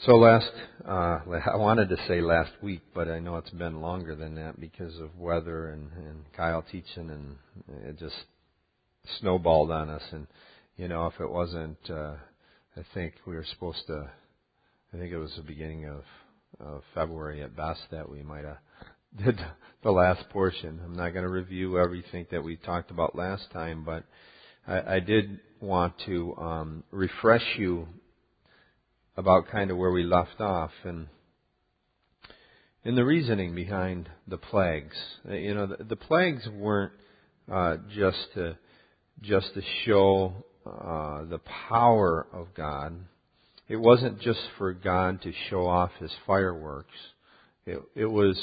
I wanted to say last week, but I know it's been longer than that because of weather and Kyle teaching, and it just snowballed on us. And, if it wasn't, I think we were supposed to, I think it was the beginning of February at best that we might have did the last portion. I'm not going to review everything that we talked about last time, but I did want to refresh you about kind of where we left off and the reasoning behind the plagues. The plagues weren't just to show the power of God. It wasn't just for God to show off His fireworks. It was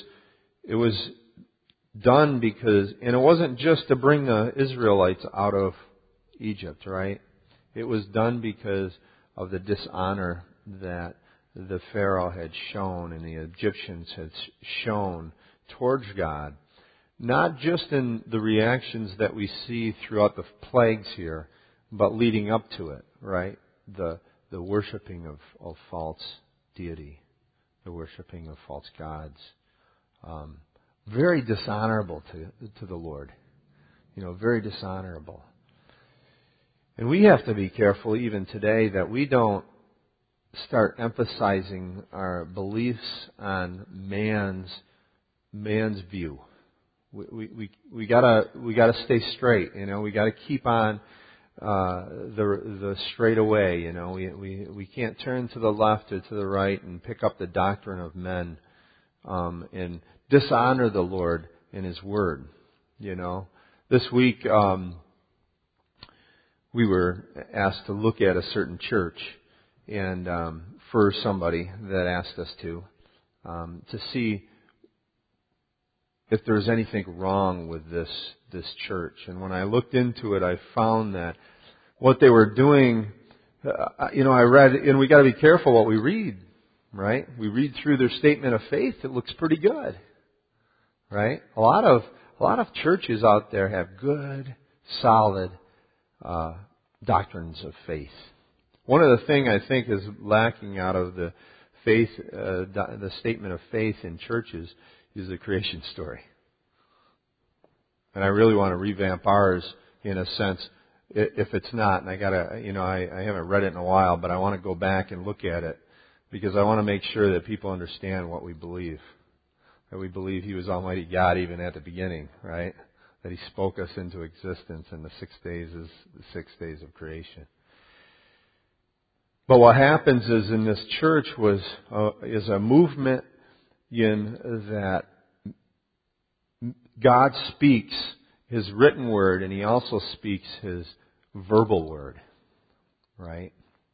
done because, and it wasn't just to bring the Israelites out of Egypt, right? It was done because of the dishonor that the Pharaoh had shown and the Egyptians had shown towards God. Not just in the reactions that we see throughout the plagues here, but leading up to it, right? The worshiping of false deity, the worshiping of false gods. Very dishonorable to the Lord. Very dishonorable. And we have to be careful even today that we don't start emphasizing our beliefs on man's view. We gotta stay straight. We gotta keep on the straight away. We can't turn to the left or to the right and pick up the doctrine of men and dishonor the Lord in His Word. This week we were asked to look at a certain church, and for somebody that asked us to see if there's anything wrong with this church. And when I looked into it, I found that what they were doing, I read, and we got to be careful what we read, right? We read through their statement of faith; it looks pretty good, right? A lot of churches out there have good, solid doctrines of faith. One of the things I think is lacking out of the faith, the statement of faith in churches, is the creation story. And I really want to revamp ours in a sense. If it's not, and I haven't read it in a while, but I want to go back and look at it because I want to make sure that people understand what we believe. That we believe He was Almighty God even at the beginning, right? That He spoke us into existence, and the 6 days is the 6 days of creation. But what happens is in this church is a movement in that God speaks His written word, and He also speaks His verbal word, right?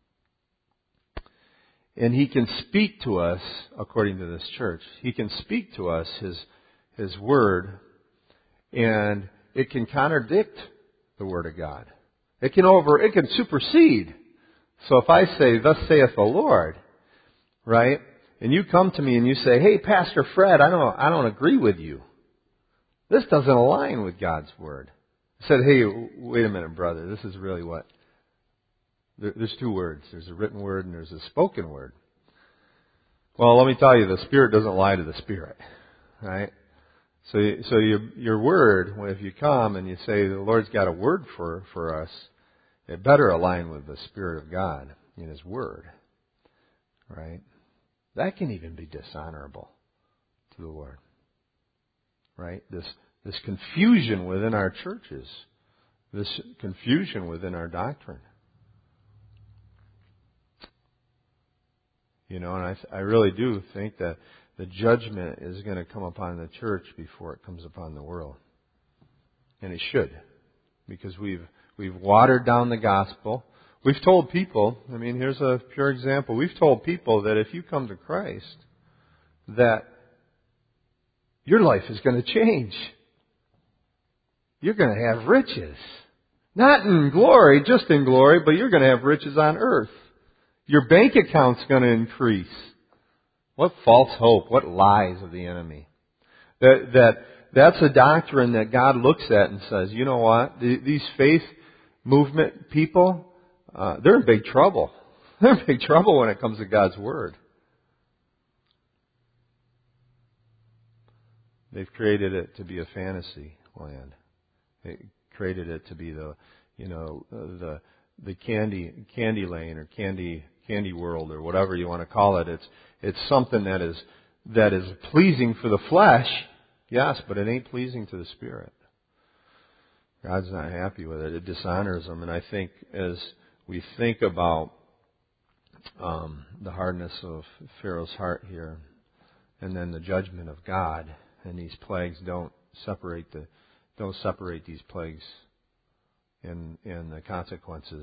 And He can speak to us, according to this church, He can speak to us His word, and it can contradict the Word of God. It can supersede. So if I say, "Thus saith the Lord," right? And you come to me and you say, "Hey, Pastor Fred, I don't agree with you. This doesn't align with God's Word." I said, "Hey, wait a minute, brother. This is really what..." There's two words. There's a written word and there's a spoken word. Well, let me tell you, the Spirit doesn't lie to the Spirit, right? So your word, if you come and you say the Lord's got a word for us, it better align with the Spirit of God in His Word, right? That can even be dishonorable to the Lord, right? This confusion within our churches, this confusion within our doctrine. And I really do think that the judgment is going to come upon the church before it comes upon the world. And it should. Because we've watered down the gospel. We've told people, here's a pure example. We've told people that if you come to Christ, that your life is going to change. You're going to have riches. Not in glory, just in glory, but you're going to have riches on earth. Your bank account's going to increase. What false hope, what lies of the enemy. That's a doctrine that God looks at and says, you know what, these faith movement people, they're in big trouble. They're in big trouble when it comes to God's Word. They've created it to be a fantasy land. They created it to be the candy lane or candy world or whatever you want to call it. It's something that is pleasing for the flesh, yes, but it ain't pleasing to the Spirit. God's not happy with it. It dishonors Him. And I think as we think about the hardness of Pharaoh's heart here, and then the judgment of God, and these plagues don't separate these plagues in the consequences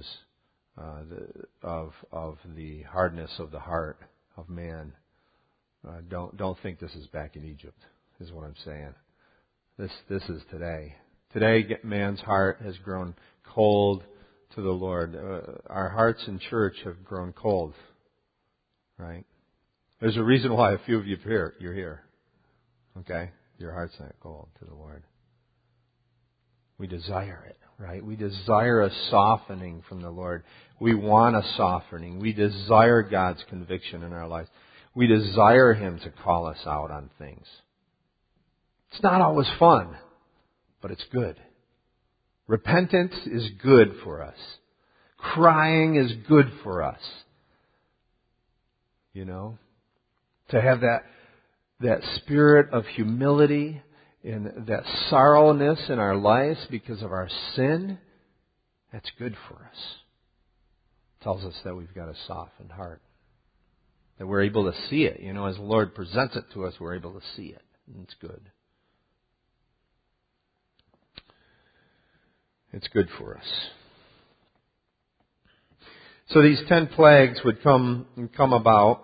of the hardness of the heart of man. Don't think this is back in Egypt, is what I'm saying. This is today. Today, man's heart has grown cold to the Lord. Our hearts in church have grown cold, right? There's a reason why a few of you you're here. Okay? Your heart's not cold to the Lord. We desire it, right? We desire a softening from the Lord. We want a softening. We desire God's conviction in our lives. We desire Him to call us out on things. It's not always fun, but it's good. Repentance is good for us. Crying is good for us. You know? To have that spirit of humility and that sorrowness in our lives because of our sin, that's good for us. It tells us that we've got a softened heart. That we're able to see it. You know, as the Lord presents it to us, we're able to see it. And it's good. It's good for us. So these 10 plagues would come about.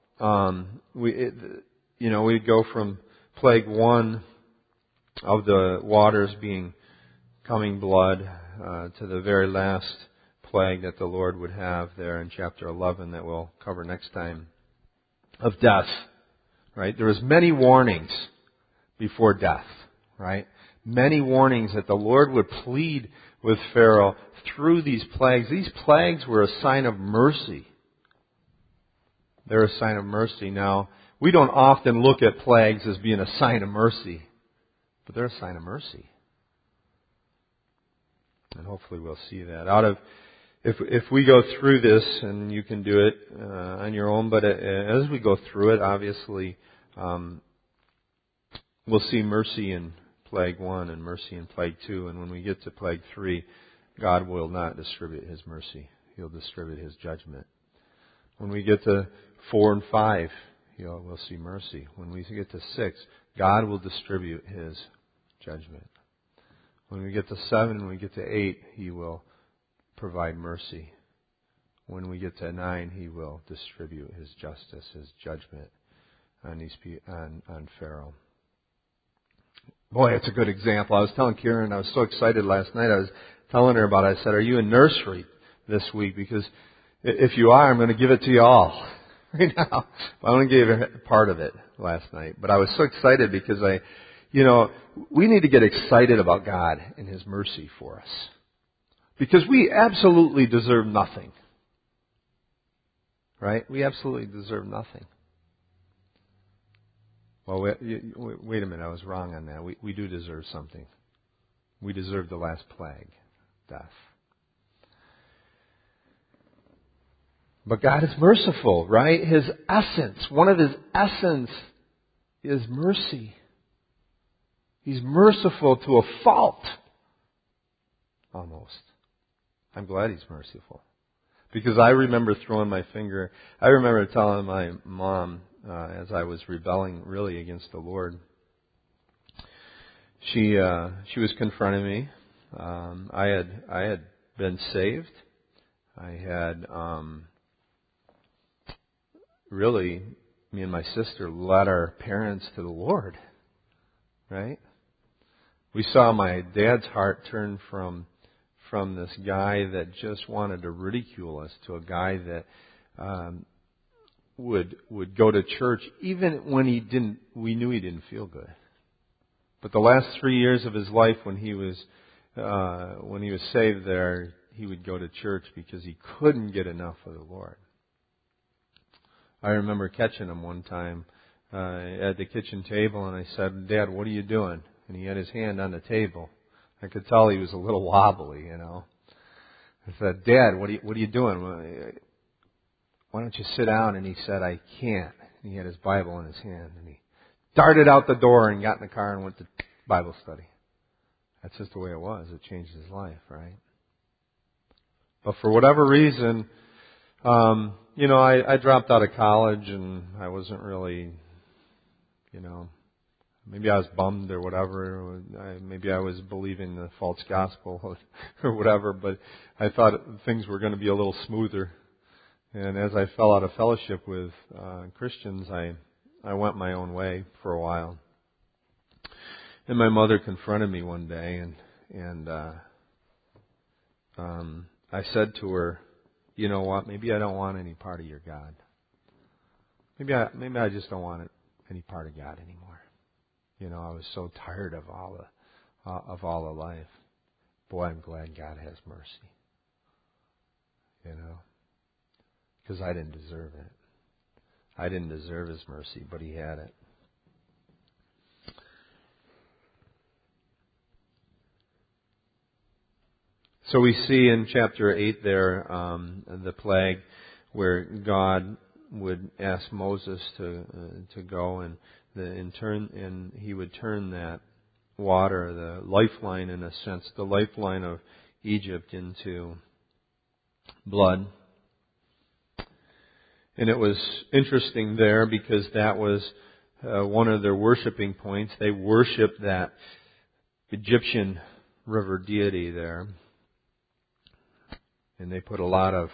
We'd go from plague 1 of the waters coming blood to the very last plague that the Lord would have there in chapter 11 that we'll cover next time, of death. Right? There was many warnings before death. Right? Many warnings that the Lord would plead with Pharaoh through these plagues. These plagues were a sign of mercy. They're a sign of mercy. Now, we don't often look at plagues as being a sign of mercy, but they're a sign of mercy. And hopefully we'll see that. If we go through this, and you can do it on your own, but as we go through it, obviously, we'll see mercy in plague 1 and mercy in plague 2. And when we get to plague 3, God will not distribute His mercy. He'll distribute His judgment. When we get to 4 and 5, we'll see mercy. When we get to 6, God will distribute His judgment. When we get to 7 and we get to 8, He will provide mercy. When we get to 9, He will distribute His justice, His judgment on Pharaoh. Boy, it's a good example. I was telling Karen, I was so excited last night. I was telling her about it. I said, "Are you in nursery this week? Because if you are, I'm going to give it to you all right now." I only gave her part of it last night. But I was so excited because we need to get excited about God and His mercy for us. Because we absolutely deserve nothing. Right? We absolutely deserve nothing. Well, wait a minute. I was wrong on that. We do deserve something. We deserve the last plague, death. But God is merciful, right? His essence, one of His essence is mercy. He's merciful to a fault. Almost. I'm glad He's merciful. Because I remember throwing my finger. I remember telling my mom, as I was rebelling really against the Lord, she was confronting me. I had been saved. I had really, me and my sister led our parents to the Lord. Right? We saw my dad's heart turn from this guy that just wanted to ridicule us to a guy that would go to church even when we knew he didn't feel good. But the last 3 years of his life when he was saved there, he would go to church because he couldn't get enough of the Lord. I remember catching him one time at the kitchen table, and I said, "Dad, what are you doing?" And he had his hand on the table. I could tell he was a little wobbly, I said, "Dad, what are you doing? Why don't you sit down?" And he said, "I can't." And he had his Bible in his hand, and he darted out the door and got in the car and went to Bible study. That's just the way it was. It changed his life, right? But for whatever reason, I dropped out of college, and I wasn't really, maybe I was bummed or whatever. Maybe I was believing the false gospel or whatever, but I thought things were going to be a little smoother. And as I fell out of fellowship with Christians, I went my own way for a while. And my mother confronted me one day, and I said to her, "You know what? Maybe I don't want any part of your God. Maybe I just don't want any part of God anymore." I was so tired of all the life. Boy, I'm glad God has mercy. Because I didn't deserve it. I didn't deserve His mercy, but He had it. So we see in chapter 8 there the plague where God would ask Moses to go and he would turn that water, the lifeline in a sense, the lifeline of Egypt into blood. And it was interesting there because that was one of their worshiping points. They worshiped that Egyptian river deity there. And they put a lot of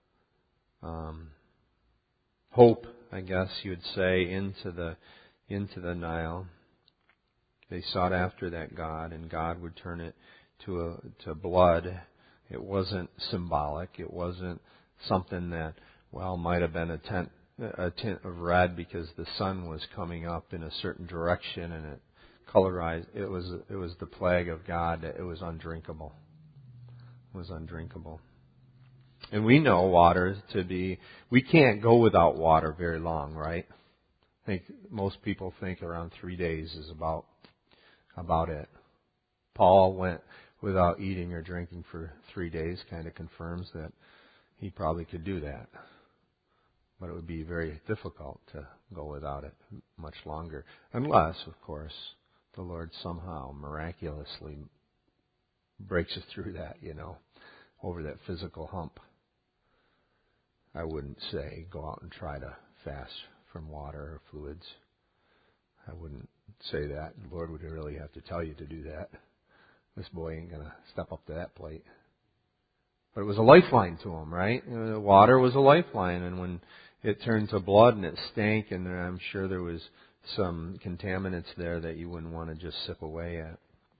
hope, I guess you would say, into the Nile. They sought after that god, and God would turn it to blood. It wasn't symbolic. It wasn't something that, might have been a tint of red because the sun was coming up in a certain direction and it colorized. It was the plague of God that it was undrinkable. It was undrinkable. And we know water we can't go without water very long, right? I think most people think around 3 days is about it. Paul went without eating or drinking for 3 days, kind of confirms that he probably could do that. But it would be very difficult to go without it much longer. Unless, of course, the Lord somehow miraculously breaks us through that, over that physical hump. I wouldn't say go out and try to fast from water or fluids. I wouldn't say that. The Lord would really have to tell you to do that. This boy ain't going to step up to that plate. But it was a lifeline to him, right? The water was a lifeline, and when it turned to blood and it stank, and I'm sure there was some contaminants there that you wouldn't want to just sip away at.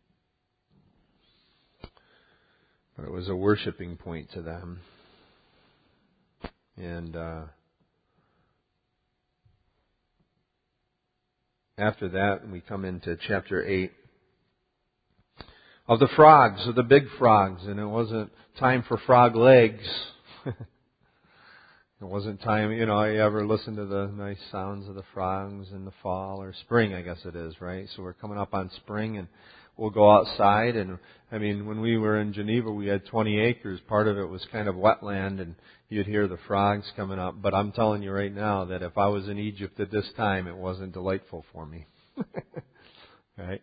But it was a worshiping point to them. And after that, we come into chapter 8 of the frogs, of the big frogs. And it wasn't time for frog legs. It wasn't time, you ever listen to the nice sounds of the frogs in the fall or spring, I guess it is, right? So we're coming up on spring and we'll go outside. And when we were in Geneva, we had 20 acres. Part of it was kind of wetland, and you'd hear the frogs coming up. But I'm telling you right now that if I was in Egypt at this time, it wasn't delightful for me. Right?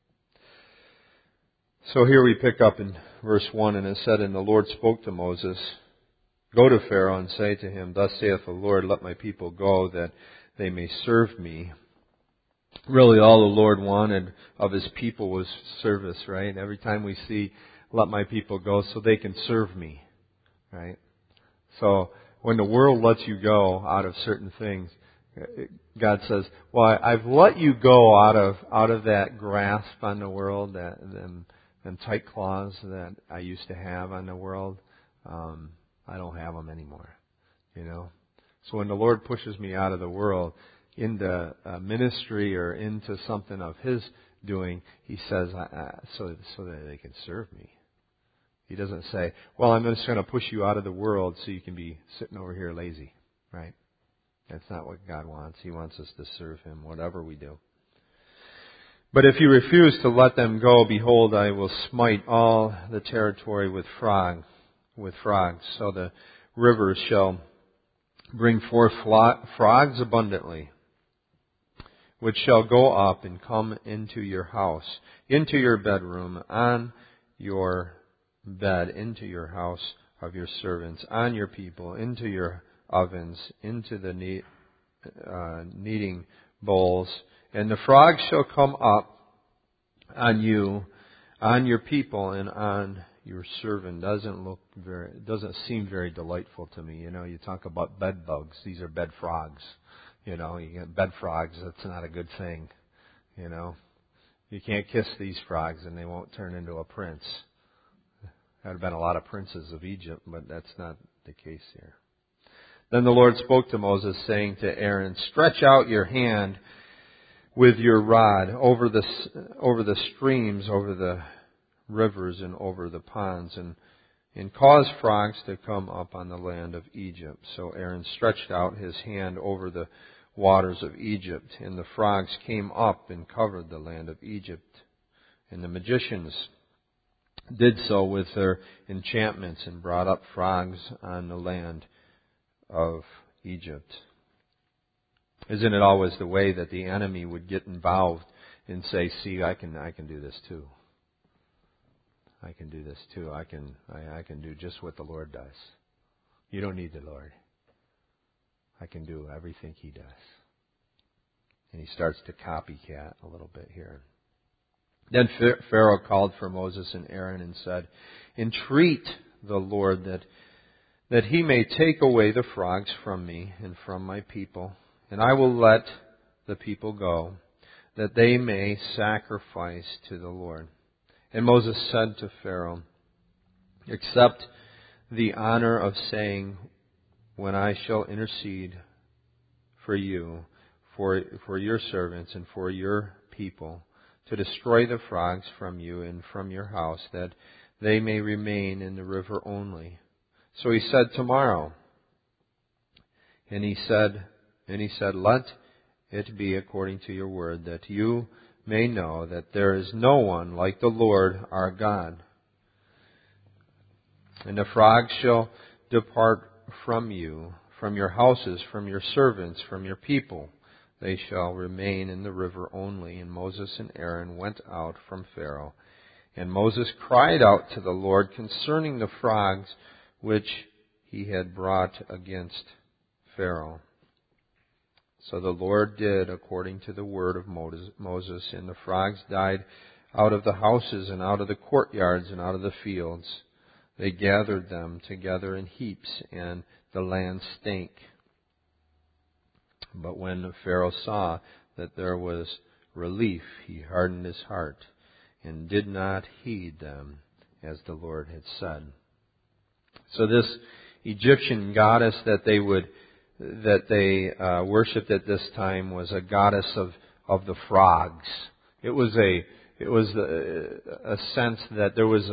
So here we pick up in verse 1, and it said, "And the Lord spoke to Moses, Go to Pharaoh and say to him, Thus saith the Lord, let my people go, that they may serve me." Really, all the Lord wanted of His people was service, right? Every time we see, let my people go so they can serve me, right? So when the world lets you go out of certain things, God says, well, I've let you go out of that grasp on the world, them tight claws that I used to have on the world. I don't have them anymore, So when the Lord pushes me out of the world into ministry or into something of His doing, He says, so that they can serve me. He doesn't say, well, I'm just going to push you out of the world so you can be sitting over here lazy, right? That's not what God wants. He wants us to serve Him, whatever we do. But if you refuse to let them go, behold, I will smite all the territory with frogs. So the rivers shall bring forth frogs abundantly, which shall go up and come into your house, into your bedroom, on your bed, into your house of your servants, on your people, into your ovens, into the kneading bowls. And the frogs shall come up on you, on your people, and on your servant. Doesn't seem very delightful to me. You know, you talk about bed bugs. These are bed frogs. You know, you get bed frogs. That's not a good thing. You know, you can't kiss these frogs and they won't turn into a prince. There have been a lot of princes of Egypt, but that's not the case here. Then the Lord spoke to Moses, saying to Aaron, stretch out your hand with your rod over the streams, over the rivers, and over the ponds, and cause frogs to come up on the land of Egypt. So Aaron stretched out his hand over the waters of Egypt, and the frogs came up and covered the land of Egypt. And the magicians did so with their enchantments and brought up frogs on the land of Egypt. Isn't it always the way that the enemy would get involved and say, see, I can do this too. I can do this too. I can do just what the Lord does. You don't need the Lord. I can do everything He does. And he starts to copycat a little bit here. Then Pharaoh called for Moses and Aaron and said, entreat the Lord that He may take away the frogs from me and from my people, and I will let the people go, that they may sacrifice to the Lord. And Moses said to Pharaoh, accept the honor of saying, when I shall intercede for you, for your servants and for your people, to destroy the frogs from you and from your house, that they may remain in the river only. So he said, tomorrow. And he said, let it be according to your word, that you may know that there is no one like the Lord our God. And the frogs shall depart from you, from your houses, from your servants, from your people. They shall remain in the river only. And Moses and Aaron went out from Pharaoh. And Moses cried out to the Lord concerning the frogs which he had brought against Pharaoh. So the Lord did according to the word of Moses, and the frogs died out of the houses and out of the courtyards and out of the fields. They gathered them together in heaps, and the land stank. But when Pharaoh saw that there was relief, he hardened his heart and did not heed them as the Lord had said. So this Egyptian goddess that they worshipped at this time was a goddess of the frogs. It was a sense that there was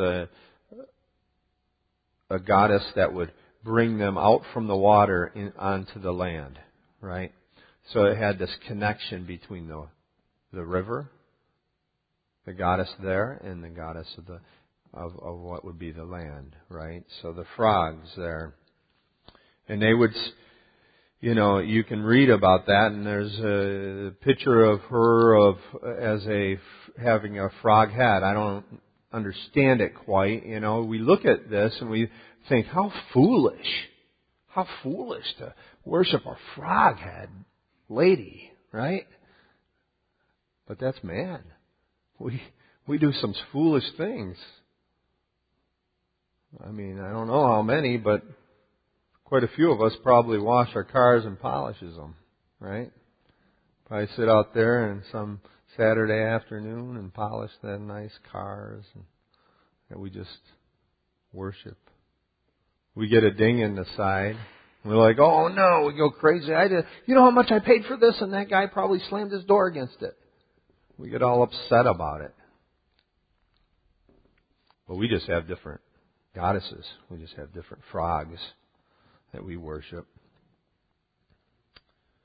a goddess that would bring them out from the water onto the land, right? So it had this connection between the river, the goddess there, and the goddess of what would be the land, right? So the frogs there, and they would, you can read about that, and there's a picture of her having a frog head. I don't understand it quite. We look at this and we think, how foolish to worship a frog head lady, right? But that's man. We do some foolish things. I mean, I don't know how many, but quite a few of us probably wash our cars and polishes them, right? Probably sit out there on some Saturday afternoon and polish the nice cars that we just worship. We get a ding in the side. We're like, oh no, we go crazy. You know how much I paid for this? And that guy probably slammed his door against it. We get all upset about it. But we just have different goddesses. We just have different frogs that we worship.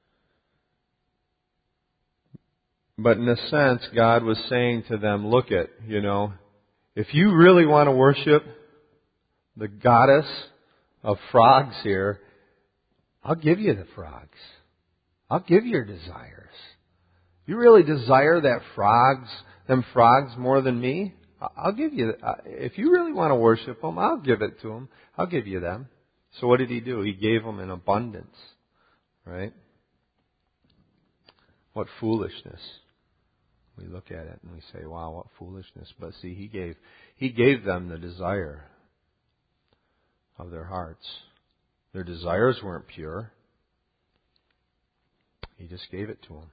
But in a sense, God was saying to them, look at, if you really want to worship the goddess of frogs here, I'll give you the frogs. I'll give you your desires. You really desire them frogs more than me? I'll give you, if you really want to worship them, I'll give it to them. I'll give you them. So what did He do? He gave them in abundance. Right? What foolishness. We look at it and we say, wow, what foolishness. But see, He gave them the desire of their hearts. Their desires weren't pure. He just gave it to them.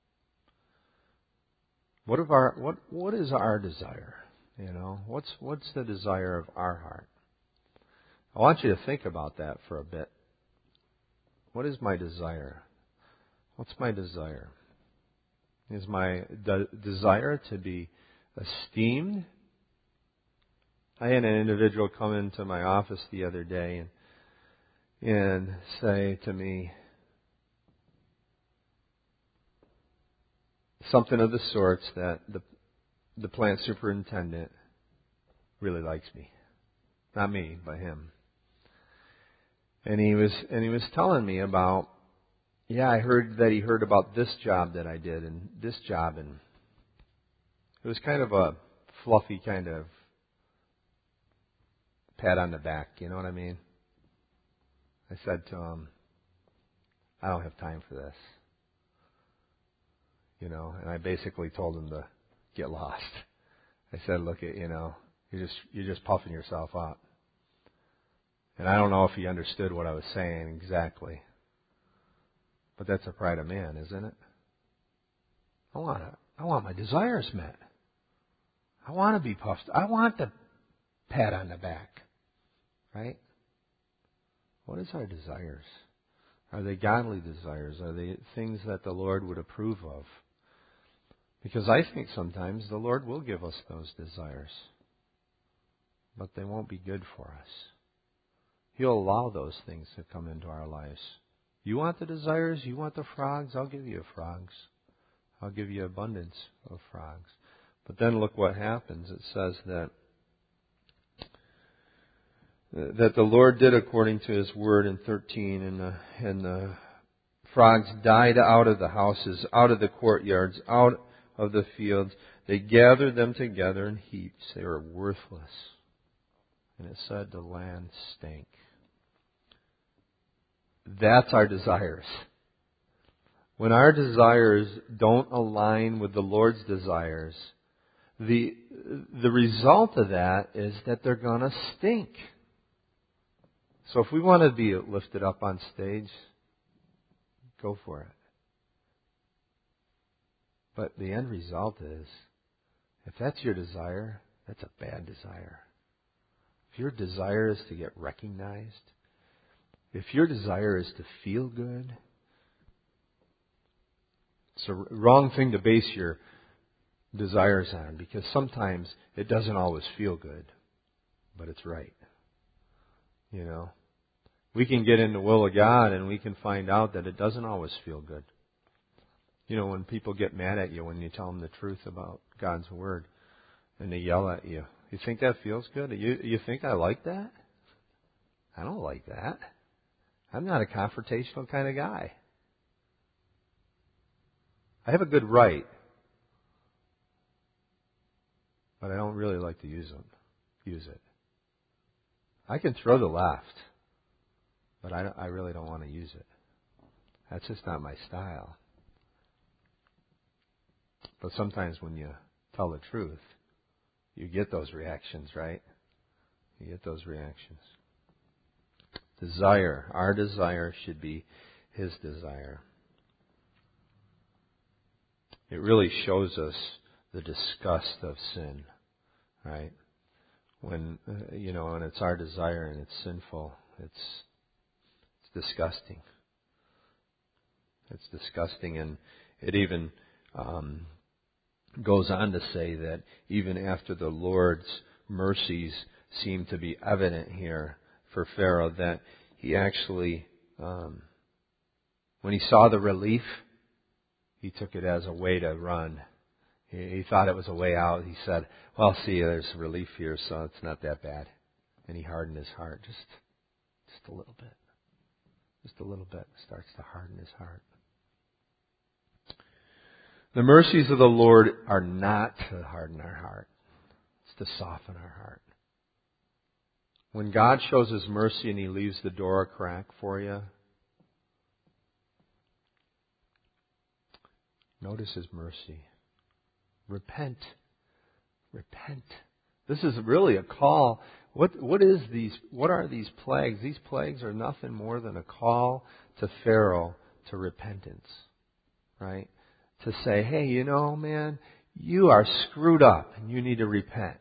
What is our desire? What's the desire of our heart? I want you to think about that for a bit. What is my desire? What's my desire? Is my desire to be esteemed? I had an individual come into my office the other day and say to me something of the sorts that the plant superintendent really likes me. Not me, but him. And he was telling me about, I heard that he heard about this job that I did and this job, and it was kind of a fluffy kind of pat on the back, you know what I mean? I said to him, I don't have time for this. And I basically told him to get lost. I said, look, you're just puffing yourself up. And I don't know if he understood what I was saying exactly. But that's the pride of man, isn't it? I want my desires met. I want to be puffed. I want the pat on the back. Right? What is our desires? Are they godly desires? Are they things that the Lord would approve of? Because I think sometimes the Lord will give us those desires. But they won't be good for us. He'll allow those things to come into our lives. You want the desires? You want the frogs? I'll give you frogs. I'll give you abundance of frogs. But then look what happens. It says that the Lord did according to His word in 13, and the frogs died out of the houses, out of the courtyards, out of the fields. They gathered them together in heaps. They were worthless. And it said the land stank. That's our desires. When our desires don't align with the Lord's desires, the result of that is that they're going to stink. So if we want to be lifted up on stage, go for it. But the end result is, if that's your desire, that's a bad desire. If your desire is to get recognized, if your desire is to feel good, it's a wrong thing to base your desires on, because sometimes it doesn't always feel good, but it's right. We can get in the will of God and we can find out that it doesn't always feel good. When people get mad at you when you tell them the truth about God's Word and they yell at you, you think that feels good? You think I like that? I don't like that. I'm not a confrontational kind of guy. I have a good right, but I don't really like to use it. I can throw the left, but I really don't want to use it. That's just not my style. But sometimes when you tell the truth, you get those reactions, right? You get those reactions. Desire. Our desire should be His desire. It really shows us the disgust of sin, right? When, and it's our desire and it's sinful, it's disgusting. It's disgusting, and it even goes on to say that even after the Lord's mercies seem to be evident here for Pharaoh, that he actually, when he saw the relief, he took it as a way to run. He thought it was a way out. He said, well, see, there's relief here, so it's not that bad. And he hardened his heart just a little bit. Just a little bit starts to harden his heart. The mercies of the Lord are not to harden our heart. It's to soften our heart. When God shows His mercy and He leaves the door a crack for you, notice His mercy. Repent. Repent. This is really a call. What are these plagues? These plagues are nothing more than a call to Pharaoh to repentance. Right? To say, hey, man, you are screwed up and you need to repent.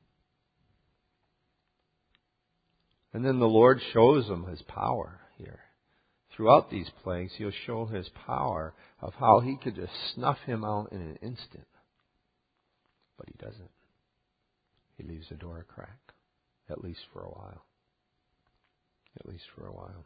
And then the Lord shows them His power here. Throughout these plagues, He'll show His power of how He could just snuff him out in an instant. But He doesn't. He leaves the door a crack, at least for a while. At least for a while.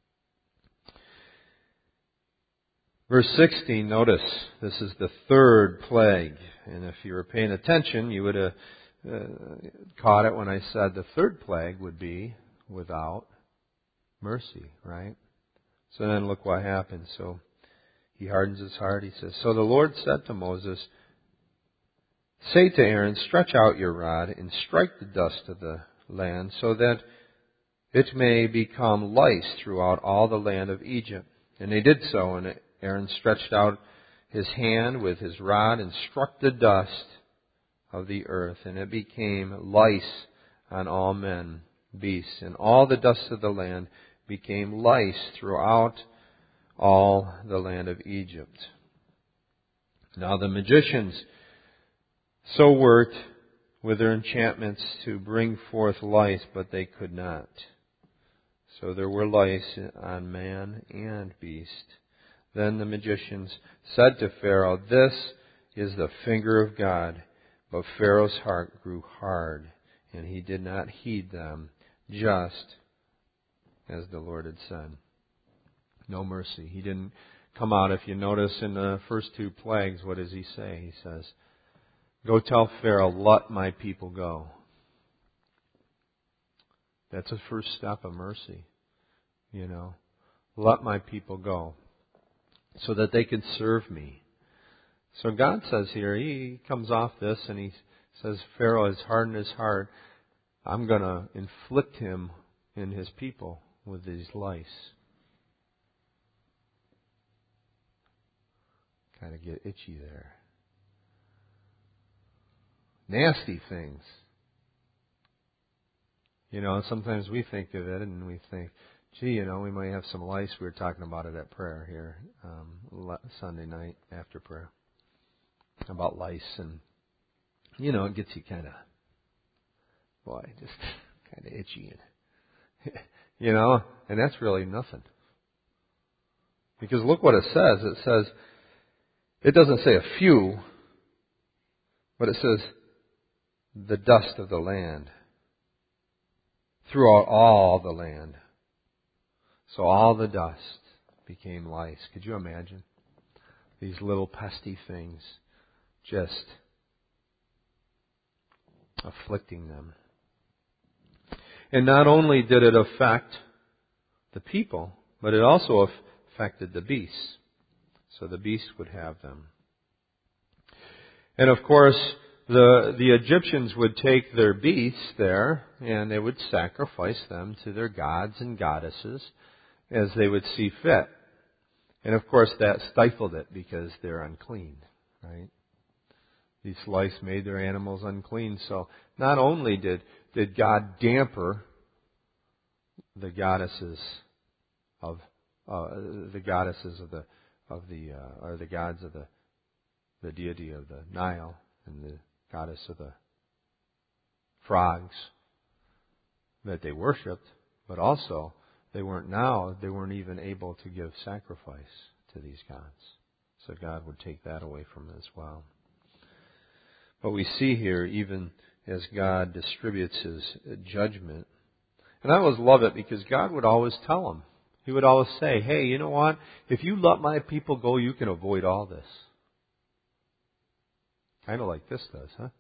Verse 16, notice, this is the third plague. And if you were paying attention, you would have caught it when I said the third plague would be without mercy, right? So then look what happens. So he hardens his heart. He says, so the Lord said to Moses, say to Aaron, stretch out your rod and strike the dust of the land so that it may become lice throughout all the land of Egypt. And they did so, and Aaron stretched out his hand with his rod and struck the dust of the earth, and it became lice on all men, beasts, and all the dust of the land became lice throughout all the land of Egypt. Now the magicians so worked with their enchantments to bring forth lice, but they could not. So there were lice on man and beast. Then the magicians said to Pharaoh, this is the finger of God. But Pharaoh's heart grew hard, and he did not heed them, just as the Lord had said. No mercy. He didn't come out. If you notice in the first two plagues, what does he say? He says, go tell Pharaoh, let my people go. That's the first step of mercy. Let my people go so that they can serve me. So God says here, He comes off this and He says, Pharaoh has hardened his heart. I'm going to inflict him and his people with these lice. Kind of get itchy there. Nasty things. Sometimes we think of it and we think, gee, we might have some lice. We were talking about it at prayer here Sunday night after prayer. About lice, and it gets you kind of itchy, and that's really nothing. Because look what it says. It says, it doesn't say a few, but it says the dust of the land throughout all the land. So all the dust became lice. Could you imagine these little pesky things just afflicting them? And not only did it affect the people, but it also affected the beasts. So the beasts would have them. And of course, the Egyptians would take their beasts there and they would sacrifice them to their gods and goddesses as they would see fit. And of course that stifled it because they're unclean, right? These lice made their animals unclean. So not only did God damper the goddesses of the gods of the deity of the Nile and the goddess of the frogs that they worshipped, but also they weren't even able to give sacrifice to these gods. So God would take that away from them as well. But we see here, even as God distributes His judgment, and I always love it because God would always tell them, He would always say, hey, you know what? If you let my people go, you can avoid all this. Kind of like this does, huh?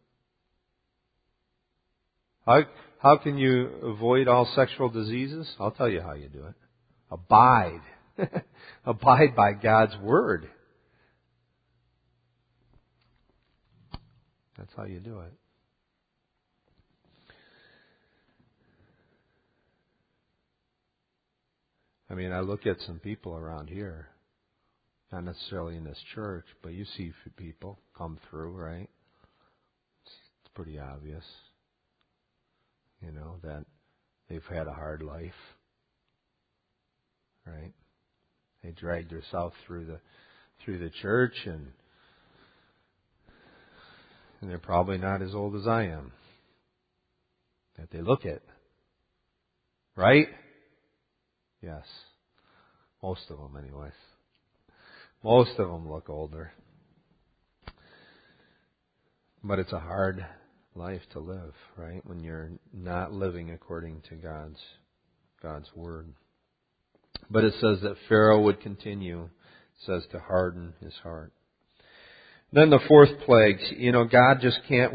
How can you avoid all sexual diseases? I'll tell you how you do it. Abide. Abide by God's Word. That's how you do it. I mean, I look at some people around here, not necessarily in this church, but you see people come through, right? It's pretty obvious, that they've had a hard life, right? They dragged themselves through the church, and they're probably not as old as I am. That they look it, right? Yes. Most of them, anyways. Most of them look older. But it's a hard life to live, right? When you're not living according to God's Word. But it says that Pharaoh would continue, it says, to harden his heart. Then the fourth plague, God just can't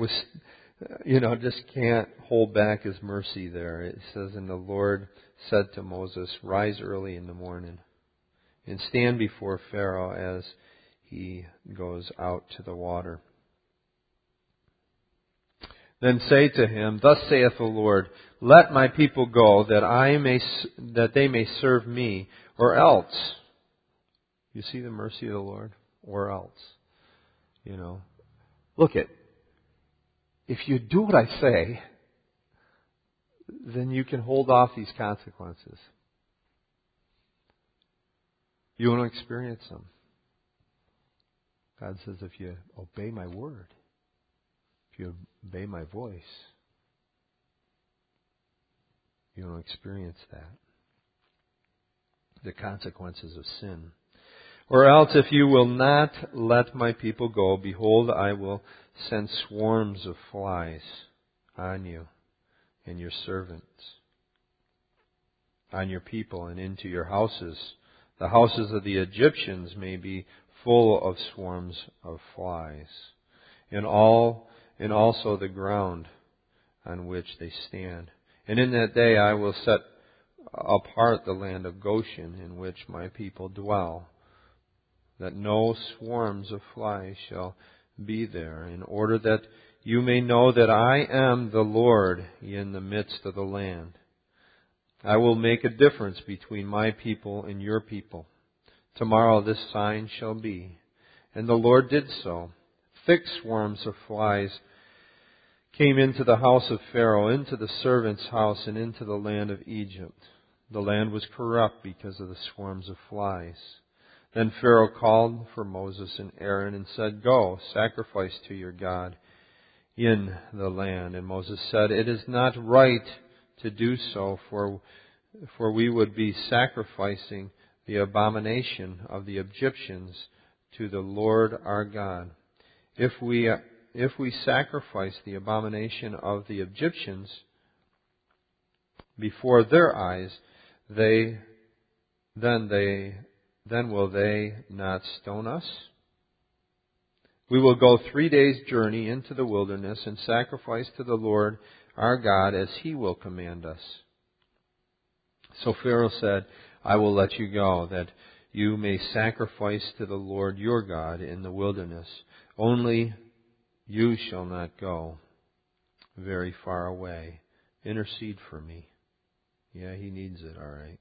hold back His mercy there. It says, and the Lord said to Moses, rise early in the morning and stand before Pharaoh as he goes out to the water. Then say to him, thus saith the Lord, let my people go, that they may serve me, or else. You see the mercy of the Lord? Or else. Look it. If you do what I say, then you can hold off these consequences. You want to experience them. God says, if you obey my word, if you obey my voice, you want to experience that. The consequences of sin. Or else, if you will not let my people go, behold, I will send swarms of flies on you and your servants, on your people and into your houses. The houses of the Egyptians may be full of swarms of flies, and also the ground on which they stand. And in that day I will set apart the land of Goshen, in which my people dwell, that no swarms of flies shall be there, in order that you may know that I am the Lord in the midst of the land. I will make a difference between my people and your people. Tomorrow this sign shall be. And the Lord did so. Thick swarms of flies came into the house of Pharaoh, into the servant's house, and into the land of Egypt. The land was corrupt because of the swarms of flies. Then Pharaoh called for Moses and Aaron and said, go, sacrifice to your God in the land. And Moses said, it is not right to do so, for we would be sacrificing the abomination of the Egyptians to the Lord our God. If we sacrifice the abomination of the Egyptians before their eyes, then will they not stone us? We will go 3 days' journey into the wilderness and sacrifice to the Lord our God as He will command us. So Pharaoh said, I will let you go, that you may sacrifice to the Lord your God in the wilderness. Only you shall not go very far away. Intercede for me. Yeah, he needs it, all right.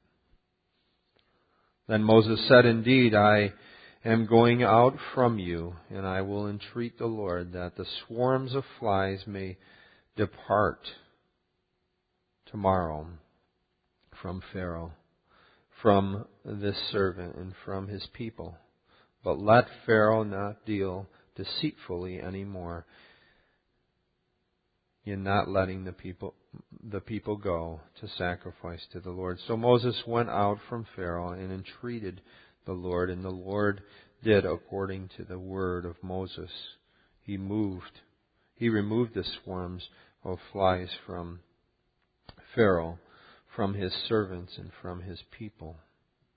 Then Moses said, indeed, I am going out from you, and I will entreat the Lord that the swarms of flies may depart tomorrow from Pharaoh, from this servant, and from his people. But let Pharaoh not deal deceitfully anymore in not letting the people go to sacrifice to the Lord. So Moses went out from Pharaoh and entreated the Lord, and the Lord did according to the word of Moses. He removed the swarms of flies from Pharaoh, from his servants, and from his people.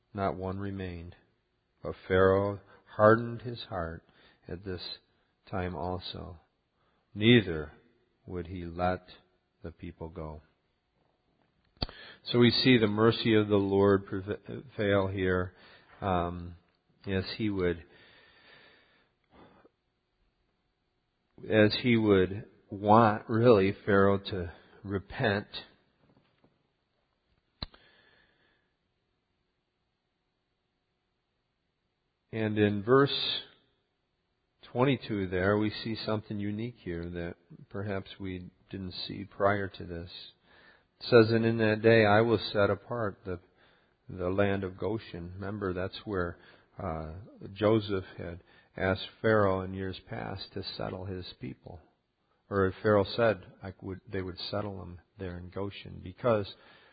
not one remained. But Pharaoh hardened his heart at this time also. Neither would he let the people go. So we see the mercy of the Lord prevail here, as He would want really Pharaoh to repent. And in verse 22 there, we see something unique here that perhaps we didn't see prior to this. It says, and in that day I will set apart the land of Goshen. Remember, that's where Joseph had asked Pharaoh in years past to settle his people. Or Pharaoh said they would settle them there in Goshen because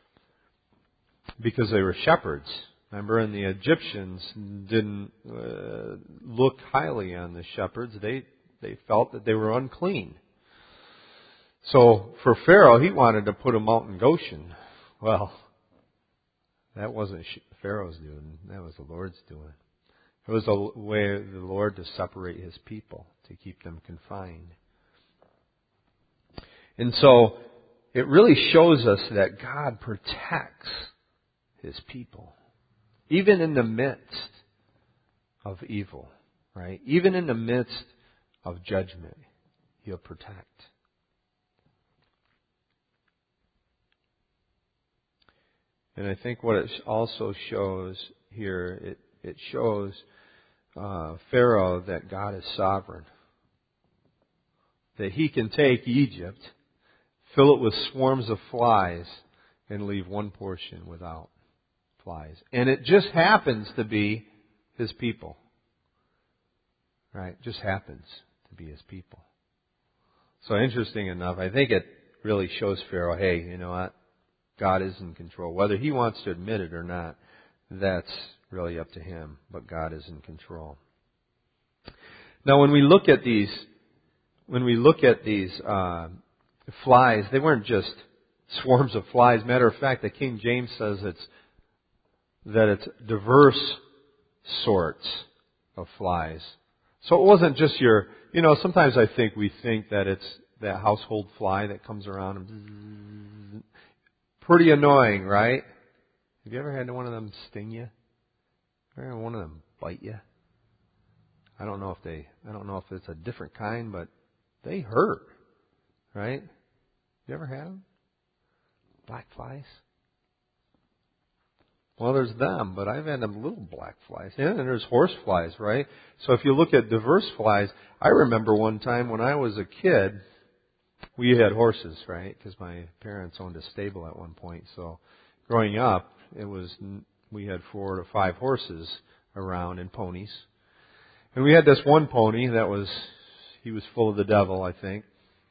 they were shepherds. Remember, and the Egyptians didn't look highly on the shepherds. They felt that they were unclean. So for Pharaoh, he wanted to put them out in Goshen. Well, that wasn't Pharaoh's doing. That was the Lord's doing. It was a way of the Lord to separate His people, to keep them confined. And so it really shows us that God protects His people. Even in the midst of evil, right? Even in the midst of judgment, He'll protect. And I think what it also shows here, it shows Pharaoh that God is sovereign. That he can take Egypt, fill it with swarms of flies, and leave one portion without flies. And it just happens to be His people. Right? It just happens to be His people. So interesting enough, I think it really shows Pharaoh, hey, you know what? God is in control. Whether he wants to admit it or not, that's really up to him. But God is in control. Now, when we look at these flies, they weren't just swarms of flies. Matter of fact, the King James says it's diverse sorts of flies. So it wasn't just sometimes I think we think that it's that household fly that comes around and pretty annoying, right? Have you ever had one of them sting you? Ever had one of them bite you? I don't know if it's a different kind, but they hurt, right? You ever had them? Black flies? Well, there's them, but I've had them little black flies. Yeah, and there's horse flies, right? So if you look at diverse flies, I remember one time when I was a kid, we had horses, right? Because my parents owned a stable at one point. So growing up, we had 4 to 5 horses around and ponies. And we had this one pony he was full of the devil, I think.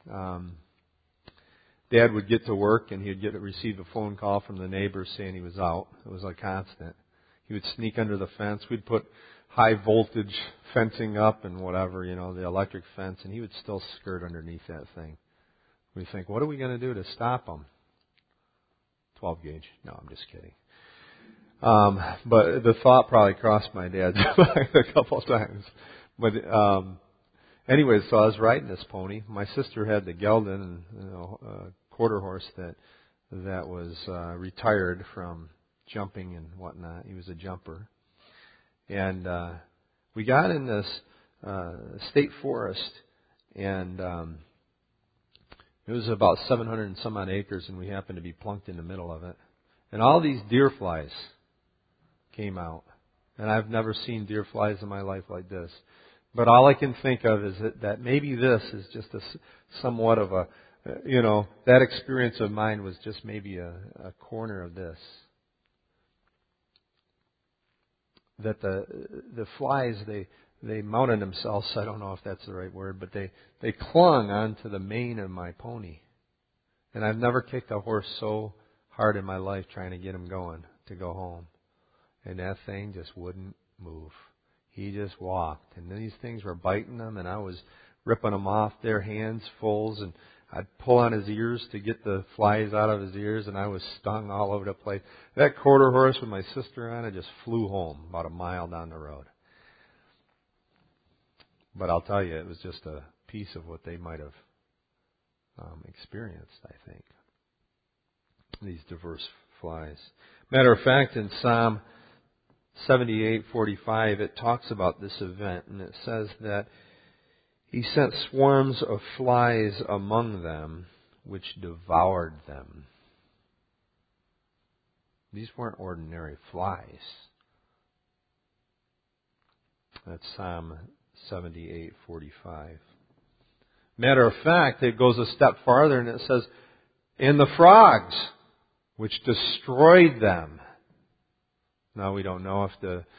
Dad would get to work and he'd receive a phone call from the neighbors saying he was out. It was a constant. He would sneak under the fence. We'd put high voltage fencing up and whatever, the electric fence, and he would still skirt underneath that thing. We think, what are we going to do to stop him? 12 gauge. No, I'm just kidding. But the thought probably crossed my dad's mind a couple of times. But anyway, so I was riding this pony. My sister had the gelding, quarter horse that was retired from jumping and whatnot. He was a jumper. And we got in this state forest, and it was about 700 and some odd acres, and we happened to be plunked in the middle of it. And all these deer flies came out. And I've never seen deer flies in my life like this. But all I can think of is that maybe this is just somewhat of that experience of mine was just maybe a corner of this. That the flies, they mounted themselves, I don't know if that's the right word, but they clung onto the mane of my pony. And I've never kicked a horse so hard in my life trying to get him going to go home. And that thing just wouldn't move. He just walked. And these things were biting them, and I was ripping them off their hands, fulls. And I'd pull on his ears to get the flies out of his ears, and I was stung all over the place. That quarter horse with my sister on it just flew home about a mile down the road. But I'll tell you, it was just a piece of what they might have experienced, I think. These diverse flies. Matter of fact, in Psalm 78:45, it talks about this event, and it says that He sent swarms of flies among them, which devoured them. These weren't ordinary flies. That's Psalm 78:45. Matter of fact, it goes a step farther and it says, and the frogs, which destroyed them. Now we don't know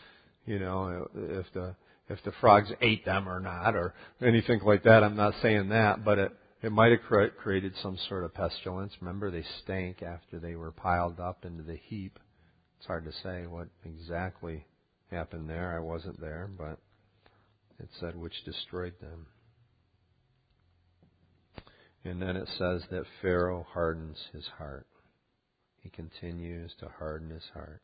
if the frogs ate them or not, or anything like that. I'm not saying that, but it might have created some sort of pestilence. Remember, they stank after they were piled up into the heap. It's hard to say what exactly happened there. I wasn't there, but it said which destroyed them. And then it says that Pharaoh hardens his heart. He continues to harden his heart.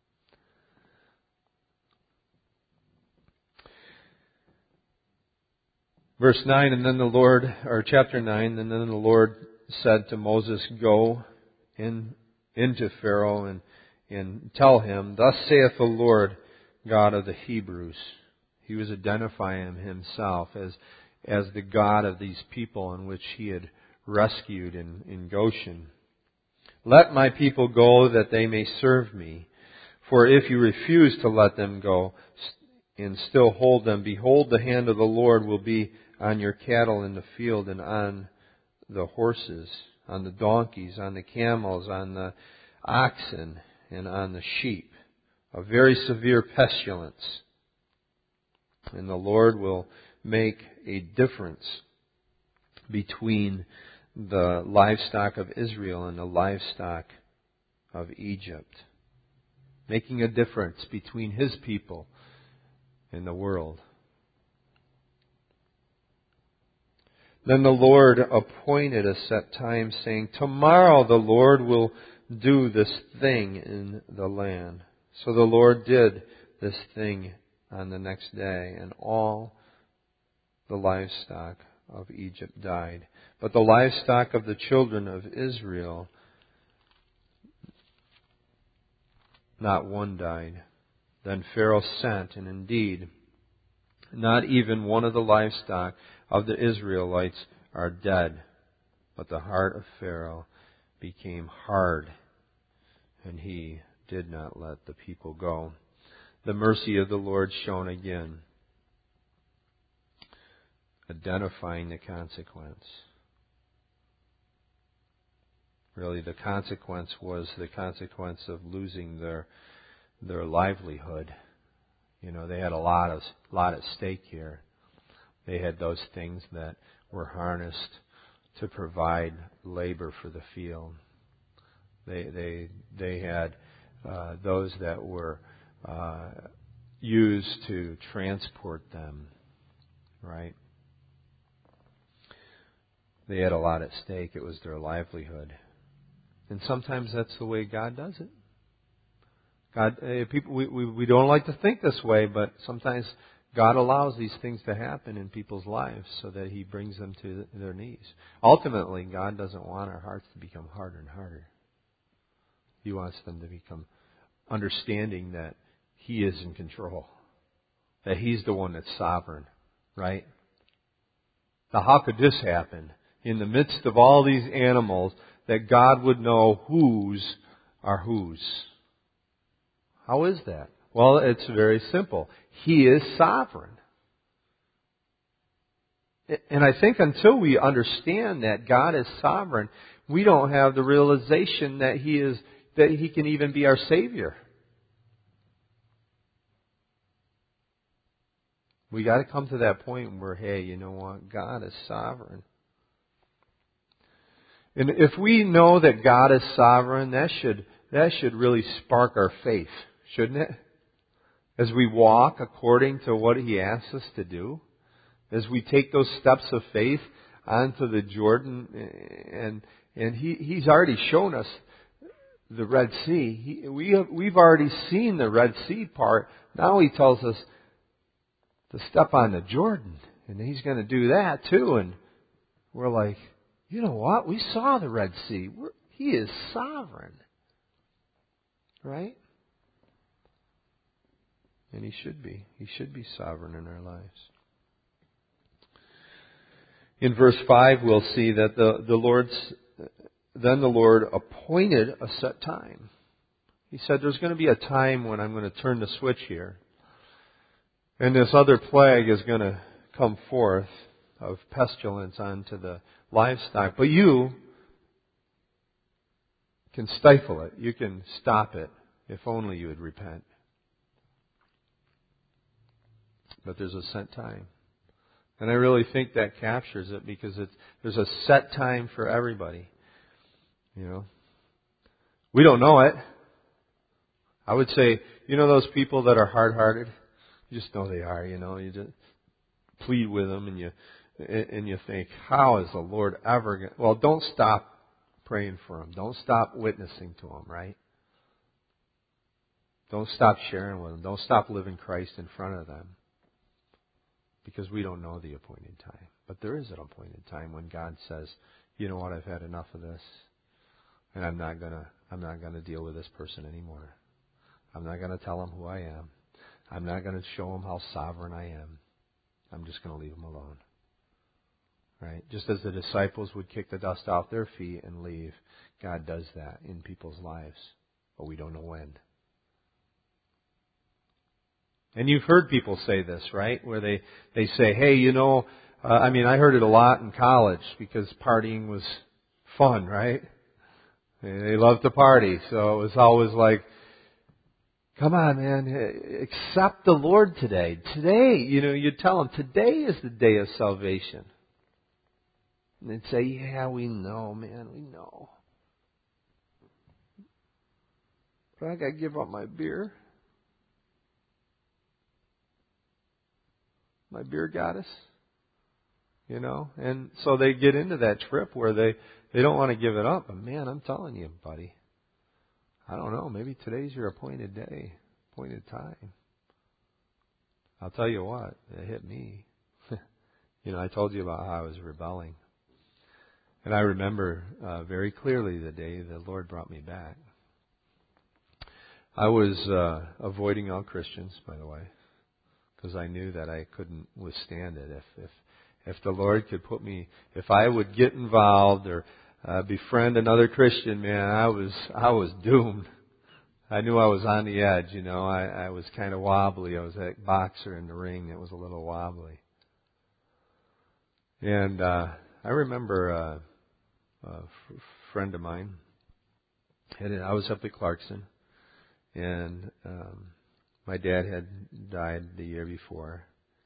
Verse 9, and then the Lord, or chapter 9, and then the Lord said to Moses, go into Pharaoh and tell him, thus saith the Lord God of the Hebrews. He was identifying himself as the God of these people in which he had rescued in Goshen. Let my people go that they may serve me. For if you refuse to let them go and still hold them, behold, the hand of the Lord will be on your cattle in the field and on the horses, on the donkeys, on the camels, on the oxen, and on the sheep. A very severe pestilence. And the Lord will make a difference between the livestock of Israel and the livestock of Egypt. Making a difference between His people and the world. Then the Lord appointed a set time, saying, tomorrow the Lord will do this thing in the land. So the Lord did this thing on the next day, and all the livestock of Egypt died. But the livestock of the children of Israel, not one died. Then Pharaoh sent, and indeed, not even one of the livestock of the Israelites are dead. But the heart of Pharaoh became hard, and he did not let the people go. The mercy of the Lord shone again, identifying the consequence. Really, the consequence was the consequence of losing their livelihood. You know, they had a lot at stake here. They had those things that were harnessed to provide labor for the field. They had those that were used to transport them, right? They had a lot at stake. It was their livelihood. And sometimes that's the way God does it. God, people, we don't like to think this way, but sometimes God allows these things to happen in people's lives so that He brings them to their knees. Ultimately, God doesn't want our hearts to become harder and harder. He wants them to become understanding that He is in control, that He's the one that's sovereign, right? Now, how could this happen? In the midst of all these animals, that God would know whose are whose. How is that? Well, it's very simple. He is sovereign. And I think until we understand that God is sovereign, we don't have the realization that He can even be our Savior. We got to come to that point where, hey, you know what? God is sovereign. And if we know that God is sovereign, that should really spark our faith, shouldn't it? As we walk according to what He asks us to do, as we take those steps of faith, onto the Jordan, and He's already shown us the Red Sea. We've already seen the Red Sea part. Now He tells us to step on the Jordan, and He's going to do that too. And we're like, you know what? We saw the Red Sea. He is sovereign, right? And He should be. He should be sovereign in our lives. In verse 5, we'll see that then the Lord appointed a set time. He said, there's going to be a time when I'm going to turn the switch here. And this other plague is going to come forth of pestilence onto the livestock. But you can stifle it. You can stop it if only you would repent. But there's a set time. And I really think that captures it because there's a set time for everybody. You know, we don't know it. I would say, you know those people that are hard-hearted? You just know they are, you know. You just plead with them and you think, how is the Lord ever going to... Well, don't stop praying for them. Don't stop witnessing to them, right? Don't stop sharing with them. Don't stop living Christ in front of them. Because we don't know the appointed time. But there is an appointed time when God says, you know what, I've had enough of this. And I'm not gonna deal with this person anymore. I'm not gonna tell him who I am. I'm not gonna show him how sovereign I am. I'm just gonna leave him alone. Right? Just as the disciples would kick the dust off their feet and leave, God does that in people's lives. But we don't know when. And you've heard people say this, right? Where they say, hey, you know, I heard it a lot in college because partying was fun, right? They loved to party. So it was always like, come on, man, accept the Lord today. Today, you know, you tell them, today is the day of salvation. And they'd say, yeah, we know, man, we know. But I got to give up my beer. My beer goddess. You know, and so they get into that trip where they don't want to give it up. But man, I'm telling you, buddy, I don't know, maybe today's your appointed day, appointed time. I'll tell you what, it hit me. You know, I told you about how I was rebelling. And I remember very clearly the day the Lord brought me back. I was avoiding all Christians, by the way, because I knew that I couldn't withstand it. If the Lord could put me, if I would get involved or befriend another Christian, man, I was doomed. I knew I was on the edge, you know. I was kind of wobbly. I was that boxer in the ring that was a little wobbly. And I remember a friend of mine, and I was up at Clarkson, and my dad had died the year before.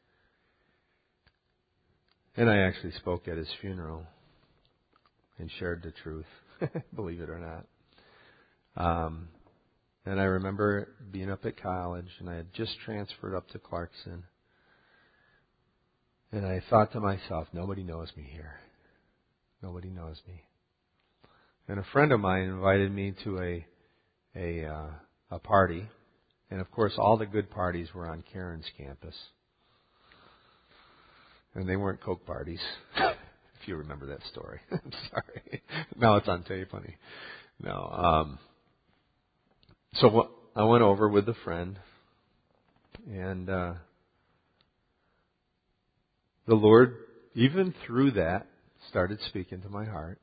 And I actually spoke at his funeral and shared the truth, believe it or not. And I remember being up at college, and I had just transferred up to Clarkson. And I thought to myself, nobody knows me here. Nobody knows me. And a friend of mine invited me to a party. And of course, all the good parties were on Karen's campus. And they weren't Coke parties, if you remember that story. I'm sorry. Now it's on tape, honey. No. So I went over with a friend, and the Lord, even through that, started speaking to my heart.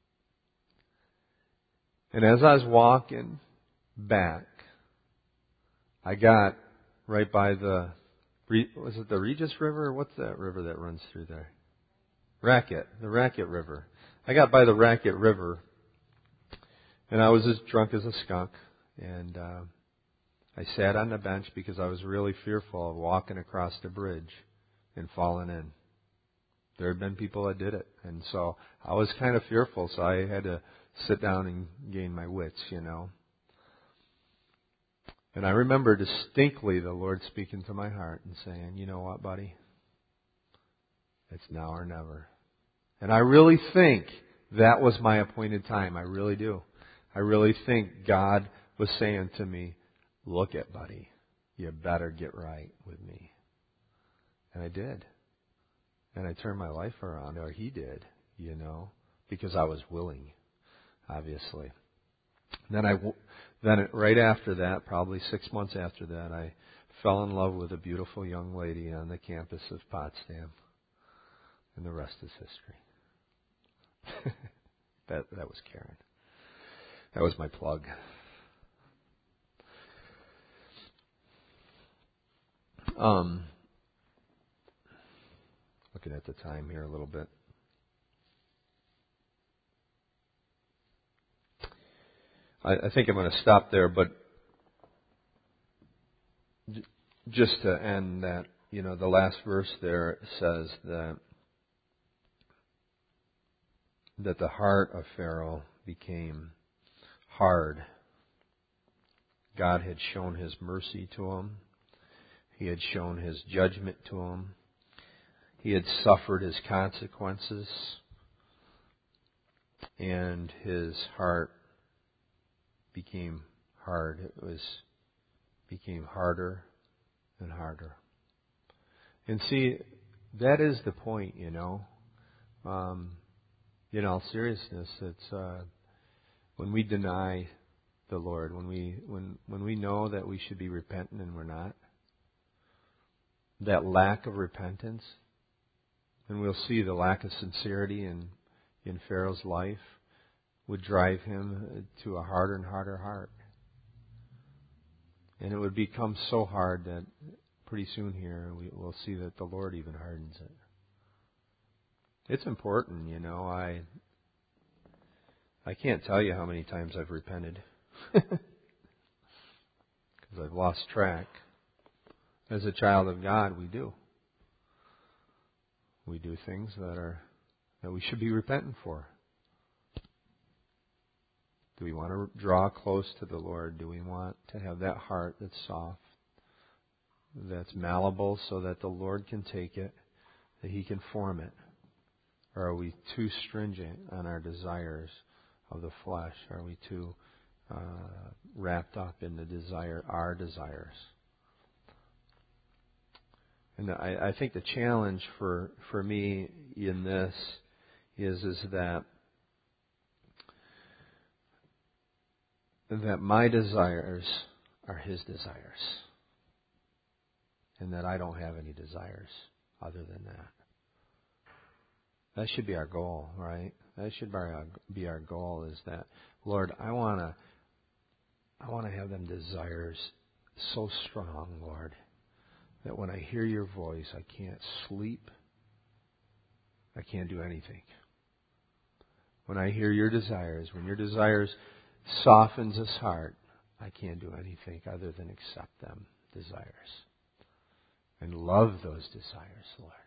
And as I was walking back, I got right by the... Was it the Regis River? What's that river that runs through there? Racket. The Racket River. I got by the Racket River, and I was as drunk as a skunk. And I sat on the bench because I was really fearful of walking across the bridge and falling in. There had been people that did it. And so I was kind of fearful, so I had to sit down and gain my wits, you know. And I remember distinctly the Lord speaking to my heart and saying, you know what, buddy? It's now or never. And I really think that was my appointed time. I really do. I really think God was saying to me, look it, buddy. You better get right with me. And I did. And I turned my life around, or He did, because I was willing, obviously. Then right after that, probably 6 months after that, I fell in love with a beautiful young lady on the campus of Potsdam. And the rest is history. That was Karen. That was my plug. Looking at the time here a little bit. I think I'm going to stop there, but just to end that, the last verse there says that the heart of Pharaoh became hard. God had shown His mercy to him. He had shown His judgment to him. He had suffered His consequences. And his heart became hard. It became harder and harder. And see, that is the point, in all seriousness, it's when we deny the Lord, when we know that we should be repentant and we're not, that lack of repentance, and we'll see the lack of sincerity in Pharaoh's life would drive him to a harder and harder heart. And it would become so hard that pretty soon here we'll see that the Lord even hardens it. It's important, I can't tell you how many times I've repented. Because I've lost track. As a child of God, we do. We do things that we should be repentant for. Do we want to draw close to the Lord? Do we want to have that heart that's soft, that's malleable, so that the Lord can take it, that He can form it? Or are we too stringent on our desires of the flesh? Are we too wrapped up in our desires? And I think the challenge for me in this is that my desires are His desires, and that I don't have any desires other than that. That should be our goal, right? That should be our goal, is that, Lord, I want to have them desires so strong, Lord, that when I hear Your voice, I can't sleep. I can't do anything. When I hear Your desires, when Your desires softens His heart, I can't do anything other than accept them desires and love those desires, Lord.